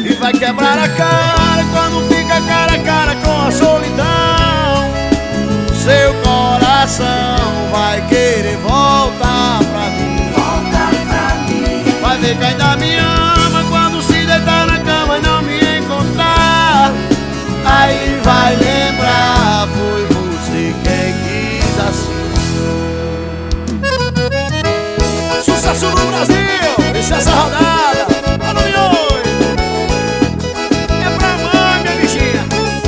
e vai quebrar a cara quando fica cara a cara com a solidão. Seu coração vai querer voltar pra mim. Vai ver que ainda me ama quando se deitar na cama e não me encontrar. Aí vai lembrar, foi você quem quis assim. Sucesso no Brasil, deixa essa rodada. Alô, Mioi, é pra mãe, minha bichinha.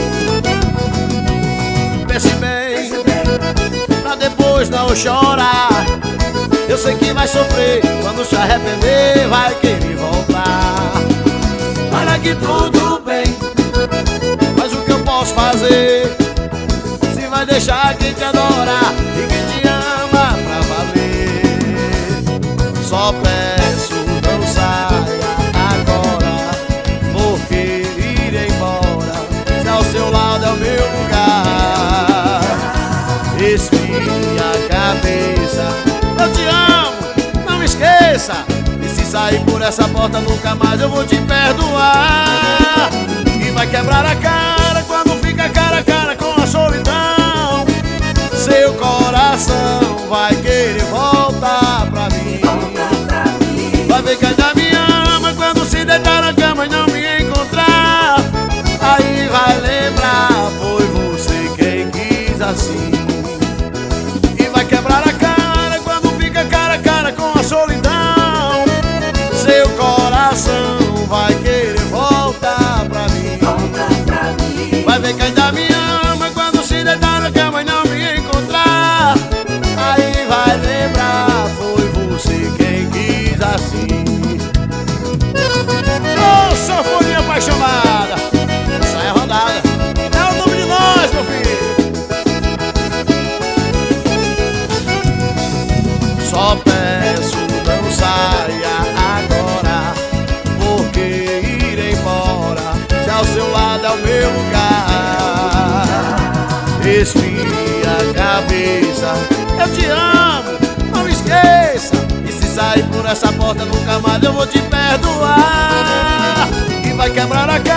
Pense bem, pra depois não chorar. Eu sei que vai sofrer, quando se arrepender vai querer voltar. Olha que tudo bem, mas o que eu posso fazer? Se vai deixar quem te adora e quem te ama pra valer. Só peço, não saia agora, porque ir embora, se ao seu lado é o meu lugar. Esfria a cabeça, eu te amo, não esqueça. E se sair por essa porta nunca mais eu vou te perdoar. E vai quebrar a cara quando fica cara a cara com a solidão. Seu coração vai querer voltar pra mim. Vai ver que ainda me ama quando se deitar na cama e não me encontrar. Aí vai lembrar, foi você quem quis assim. E vai quebrar a cara quando fica cara a cara com a solidão. Seu coração vai querer voltar pra mim. Vai ver que ainda me ama quando se deitar na cama e não me encontrar. Aí vai lembrar, foi você quem quis assim. Ô, sanfoninha apaixonada, essa é a rodada, é o nome de nós, meu filho. Só peço, não saia agora, porque ir embora, se ao seu lado é o meu lugar. Esfria a cabeça, eu te amo, não esqueça. E se sair por essa porta nunca mais eu vou te perdoar. E vai quebrar a cara